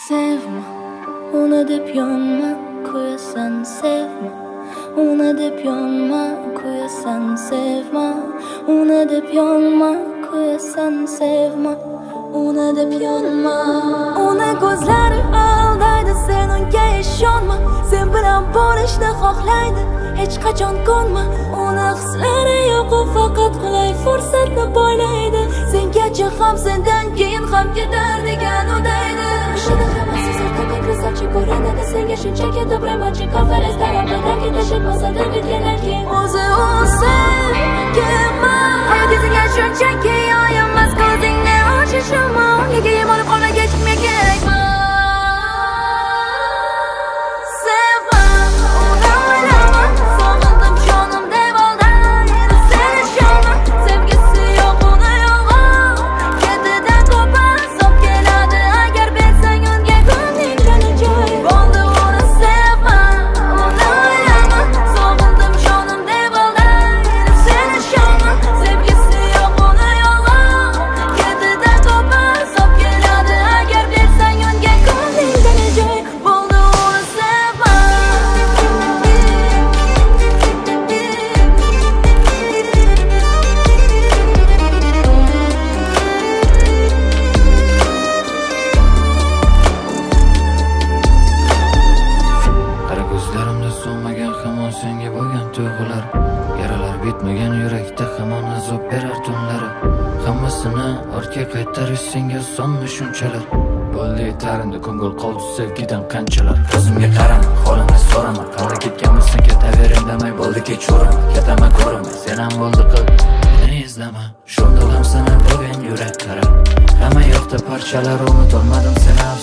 Sevme, uni deb yonma, ko'yasan, sevma. Uni deb yonma, ko'yasan, sevma. Uni deb yonma, ko'yasan, sevma. Uni deb yonma. Uni ko'zlari aldaydi, sen unga ishonma. Sen bilan bo'lishni xohlaydi, hech qachon ko'nma. Uni hislari yo'q, u faqat qulay fursatni poylaydi. Sengacha ham, sendan keyin ham ketar degan udaydi. Ko'rinadi senga shunchaki do'pramoqchi konferensda Rabbidan tashib bitgandan keyin o'zi u sevgima hayotingga shunchaki yo'yinmas ko'zingni ochishim unga kiyim olib qolmagach menga kerakmi sevma uni o'ylama sog'indim jonim deb oldan seni ishonma sevgisi yo'q uni yolg'on ketidan ko'p azob keladi agar bersang unga ko'ngling joy bo'ldi uni sevma uni o'ylama sog'indim jonim deb oldan seni ishonma sevgisi yo'q uni yolg'on ketidan ko'p azob keladi agar bersang unga ko'ngling joy bo'ldi uni sevma Qara ko'zlarimda so'nmagan hamon senga bo'lgan tuyg'ular Yaralar bitmagan yurakda hamon azob berar tunlari Hammasini ortga qaytarish senga sonmi shunchalar Bo'ldi yetarindi ko'ngil qoldi sevgidan qanchalar Ko'zimga qarama, holimni so'rama Qanday ketganmisan ketaver indamay bo'ldi kechurma Ketaman ko'rma, sen ham bo'ldi qil Meni izlama, shundoq ham sana bo'lgan yurak qara Hamma yoqda parchalar unutolmadim seni